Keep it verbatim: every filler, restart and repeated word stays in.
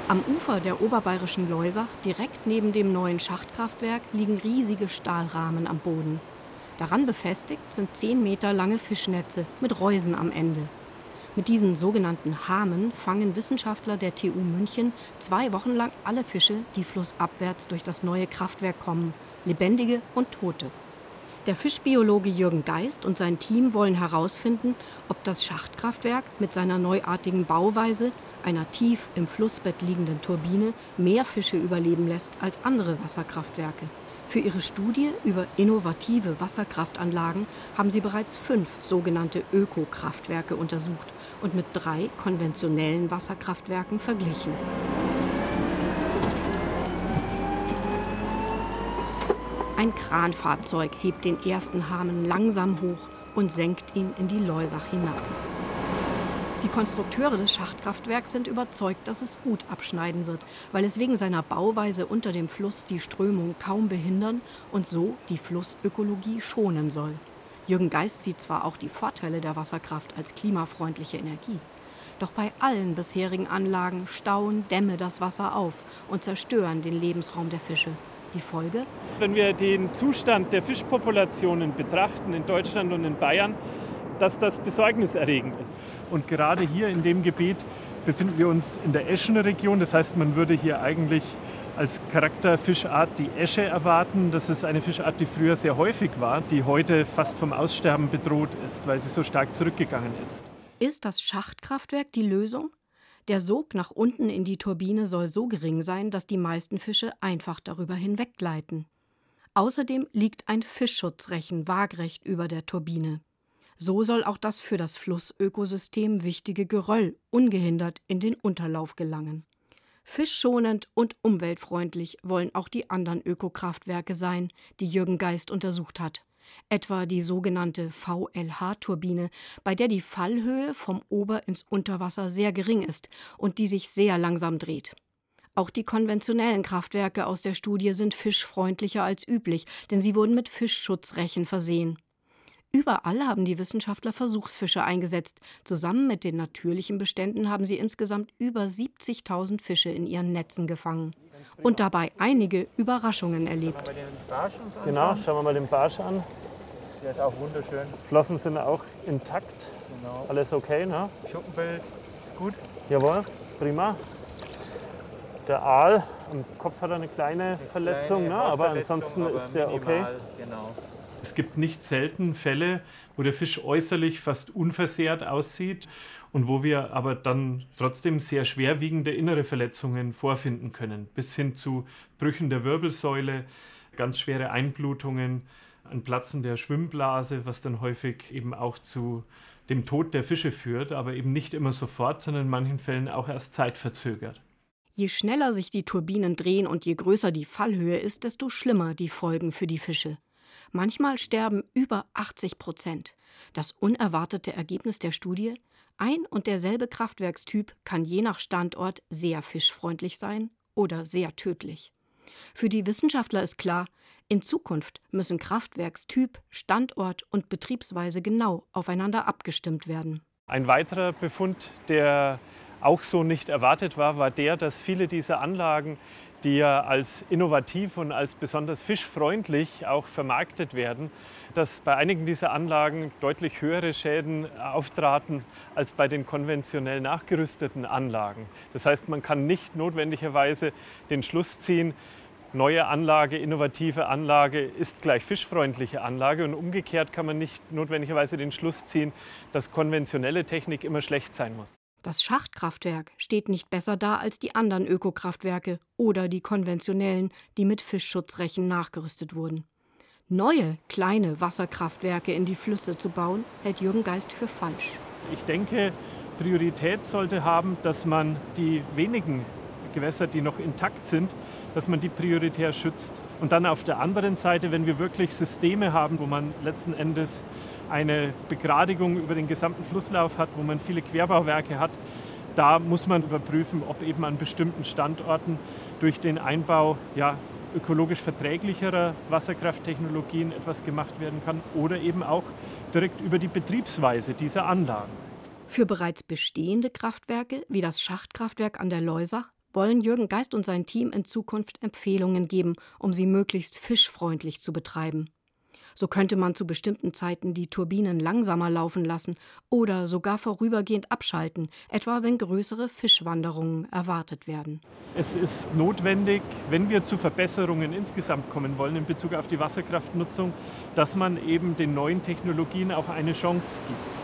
Am Ufer der oberbayerischen Loisach, direkt neben dem neuen Schachtkraftwerk, liegen riesige Stahlrahmen am Boden. Daran befestigt sind zehn Meter lange Fischnetze mit Reusen am Ende. Mit diesen sogenannten Hamen fangen Wissenschaftler der T U München zwei Wochen lang alle Fische, die flussabwärts durch das neue Kraftwerk kommen, lebendige und tote. Der Fischbiologe Jürgen Geist und sein Team wollen herausfinden, ob das Schachtkraftwerk mit seiner neuartigen Bauweise, einer tief im Flussbett liegenden Turbine, mehr Fische überleben lässt als andere Wasserkraftwerke. Für ihre Studie über innovative Wasserkraftanlagen haben sie bereits fünf sogenannte Ökokraftwerke untersucht und mit drei konventionellen Wasserkraftwerken verglichen. Ein Kranfahrzeug hebt den ersten Hamen langsam hoch und senkt ihn in die Loisach hinab. Die Konstrukteure des Schachtkraftwerks sind überzeugt, dass es gut abschneiden wird, weil es wegen seiner Bauweise unter dem Fluss die Strömung kaum behindern und so die Flussökologie schonen soll. Jürgen Geist sieht zwar auch die Vorteile der Wasserkraft als klimafreundliche Energie, doch bei allen bisherigen Anlagen stauen Dämme das Wasser auf und zerstören den Lebensraum der Fische. Die Folge? Wenn wir den Zustand der Fischpopulationen betrachten in Deutschland und in Bayern, dass das besorgniserregend ist. Und gerade hier in dem Gebiet befinden wir uns in der Eschenregion. Das heißt, man würde hier eigentlich als Charakterfischart die Esche erwarten. Das ist eine Fischart, die früher sehr häufig war, die heute fast vom Aussterben bedroht ist, weil sie so stark zurückgegangen ist. Ist das Schachtkraftwerk die Lösung? Der Sog nach unten in die Turbine soll so gering sein, dass die meisten Fische einfach darüber hinweggleiten. Außerdem liegt ein Fischschutzrechen waagrecht über der Turbine. So soll auch das für das Flussökosystem wichtige Geröll ungehindert in den Unterlauf gelangen. Fischschonend und umweltfreundlich wollen auch die anderen Ökokraftwerke sein, die Jürgen Geist untersucht hat. Etwa die sogenannte V L H-Turbine, bei der die Fallhöhe vom Ober- ins Unterwasser sehr gering ist und die sich sehr langsam dreht. Auch die konventionellen Kraftwerke aus der Studie sind fischfreundlicher als üblich, denn sie wurden mit Fischschutzrechen versehen. Überall haben die Wissenschaftler Versuchsfische eingesetzt. Zusammen mit den natürlichen Beständen haben sie insgesamt über siebzigtausend Fische in ihren Netzen gefangen und dabei einige Überraschungen erlebt. Genau, schauen wir mal den Barsch an. Der ist auch wunderschön. Flossen sind auch intakt. Genau. Alles okay, ne? Schuppenfeld ist gut. Jawohl, prima. Der Aal, am Kopf hat er eine kleine Eine Verletzung, kleine ne? aber Hautverletzung, ansonsten aber ist der okay. minimal, genau. Es gibt nicht selten Fälle, wo der Fisch äußerlich fast unversehrt aussieht und wo wir aber dann trotzdem sehr schwerwiegende innere Verletzungen vorfinden können, bis hin zu Brüchen der Wirbelsäule, ganz schwere Einblutungen, ein Platzen der Schwimmblase, was dann häufig eben auch zu dem Tod der Fische führt, aber eben nicht immer sofort, sondern in manchen Fällen auch erst zeitverzögert. Je schneller sich die Turbinen drehen und je größer die Fallhöhe ist, desto schlimmer die Folgen für die Fische. Manchmal sterben über achtzig Prozent. Das unerwartete Ergebnis der Studie: Ein und derselbe Kraftwerkstyp kann je nach Standort sehr fischfreundlich sein oder sehr tödlich. Für die Wissenschaftler ist klar, in Zukunft müssen Kraftwerkstyp, Standort und Betriebsweise genau aufeinander abgestimmt werden. Ein weiterer Befund, der auch so nicht erwartet war, war der, dass viele dieser Anlagen, die ja als innovativ und als besonders fischfreundlich auch vermarktet werden, dass bei einigen dieser Anlagen deutlich höhere Schäden auftraten als bei den konventionell nachgerüsteten Anlagen. Das heißt, man kann nicht notwendigerweise den Schluss ziehen, neue Anlage, innovative Anlage ist gleich fischfreundliche Anlage, und umgekehrt kann man nicht notwendigerweise den Schluss ziehen, dass konventionelle Technik immer schlecht sein muss. Das Schachtkraftwerk steht nicht besser da als die anderen Ökokraftwerke oder die konventionellen, die mit Fischschutzrechen nachgerüstet wurden. Neue, kleine Wasserkraftwerke in die Flüsse zu bauen, hält Jürgen Geist für falsch. Ich denke, Priorität sollte haben, dass man die wenigen Gewässer, die noch intakt sind, dass man die prioritär schützt. Und dann auf der anderen Seite, wenn wir wirklich Systeme haben, wo man letzten Endes eine Begradigung über den gesamten Flusslauf hat, wo man viele Querbauwerke hat, da muss man überprüfen, ob eben an bestimmten Standorten durch den Einbau ja, ökologisch verträglicherer Wasserkrafttechnologien etwas gemacht werden kann oder eben auch direkt über die Betriebsweise dieser Anlagen. Für bereits bestehende Kraftwerke, wie das Schachtkraftwerk an der Loisach, wollen Jürgen Geist und sein Team in Zukunft Empfehlungen geben, um sie möglichst fischfreundlich zu betreiben. So könnte man zu bestimmten Zeiten die Turbinen langsamer laufen lassen oder sogar vorübergehend abschalten, etwa wenn größere Fischwanderungen erwartet werden. Es ist notwendig, wenn wir zu Verbesserungen insgesamt kommen wollen in Bezug auf die Wasserkraftnutzung, dass man eben den neuen Technologien auch eine Chance gibt.